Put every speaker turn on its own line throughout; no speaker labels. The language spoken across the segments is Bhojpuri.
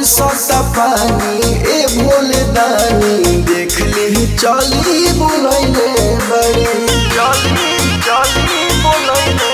बरसता पानी ए भोले दानी देख ली चली बुलैले बड़ी चली बुलैले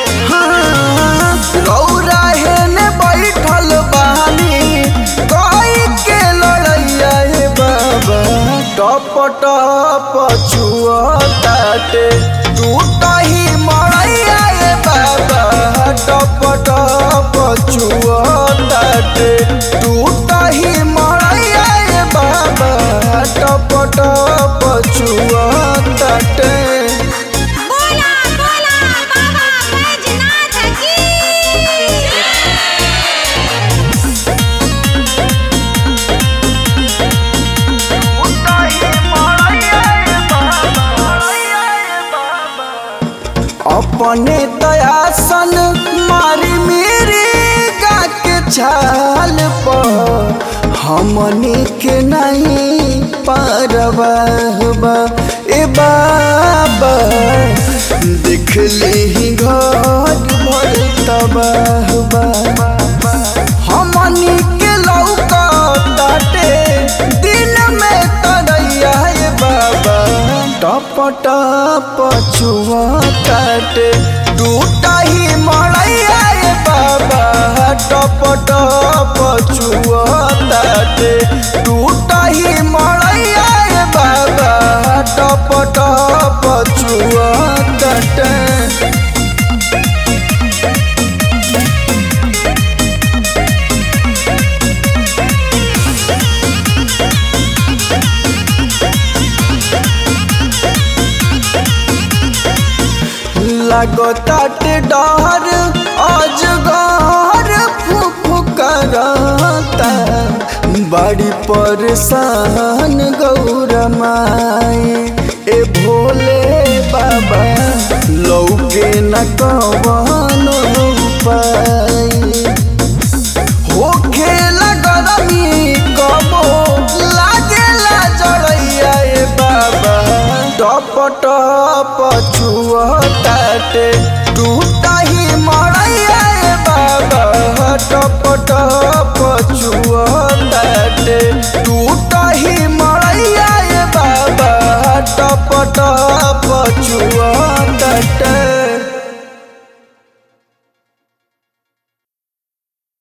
गौरा हेने बैठल बानी कोई के लड़ैया हे बाबा टप टप छुअताटे टूटही मरैया हे बाबा टप टप छुअताटे टूटही मरैया हे बाबा टप टप छुअताटे।
बोला बोला बाबा बैजनाथ की
अपने दयासन मारी मेरी गा के छाल पर हमनी के नहीं परवाहबा ए बाबा देख ली घर भर तबाहबा हमनी के लौका ताटे दिन में तरैया ए बाबा टप टप छुआ काटे टूटही मरैया ए बाबा टप टप छुआ काटे टूटही मरैया ए बाबा टप टप छुआ काटे। लागताटे डर अजगर फुफुकरता बड़ी परेशान गौरा माई ए भोले बाबा लौके न कवनो उपाय होखे लगरमी कबो लागेला जरैया ए बाबा टप टप छुअताटे टूटही मरैया ए बाबा टप टप